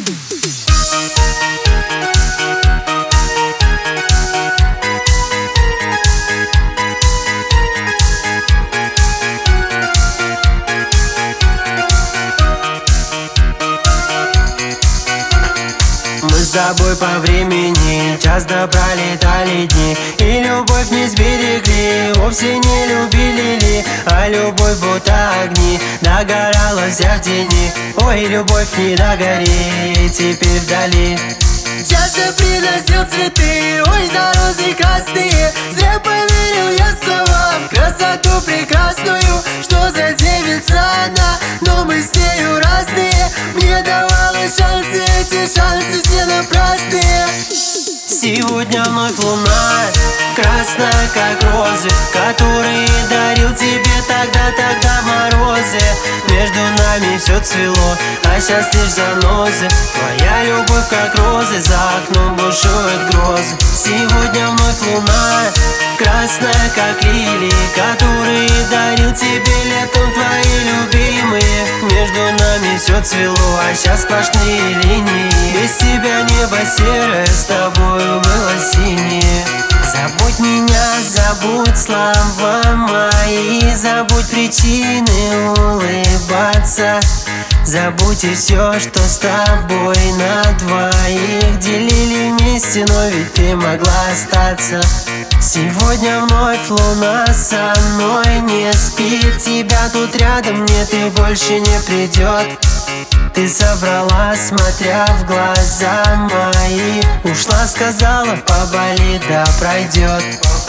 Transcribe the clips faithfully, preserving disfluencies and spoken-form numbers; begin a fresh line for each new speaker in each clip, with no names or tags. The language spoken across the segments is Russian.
Мы с тобой по времени часто пролетали дни, и любовь не сберегли, вовсе не любили ли. А любовь будто огни догорала вся в тени. Ой, любовь не догори, теперь вдали.
Часто приносил цветы, ой, за розы красные. Зря поверил я словам, красоту прекрасную. Что за девица она, но мы с нею разные. Мне давала шансы, эти шансы все напрасные.
Сегодня вновь луна, красная как розы, которые дарил тебе тогда, тогда в морозы. Между нами все цвело, а сейчас лишь занозы. Твоя любовь как розы, за окном бушуют грозы. Сегодня вновь луна, красная как лилии, которые дарил тебе летом твои любимые. Между нами все цвело, а сейчас сплошные линии. Без тебя небо серое, с тобою было синее. Забудь меня, забудь слова мои, забудь причины улыбаться. Забудь и все, что с тобой на двоих делили вместе, но ведь ты могла остаться. Сегодня вновь луна со мной не спит, тебя тут рядом нет и больше не придет. Ты соврала, смотря в глаза мои. Ушла, сказала, поболит, да пройдет.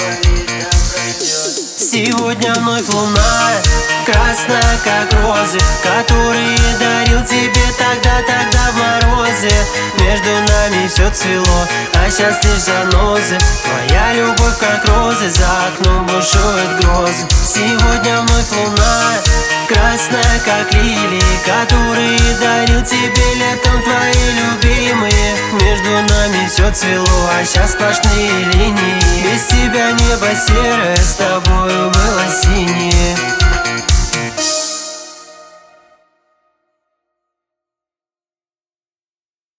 Сегодня вновь луна, красная как розы, которые дарил тебе тогда, тогда в морозы. Между нами все цвело, а сейчас лишь занозы. Твоя любовь как розы, за окном бушуют грозы. Сегодня вновь луна, красная как лилии, которые дарил тебе летом твои любимые. Между нами все цвело, а сейчас сплошные линии. Без тебя небо серое, с тобой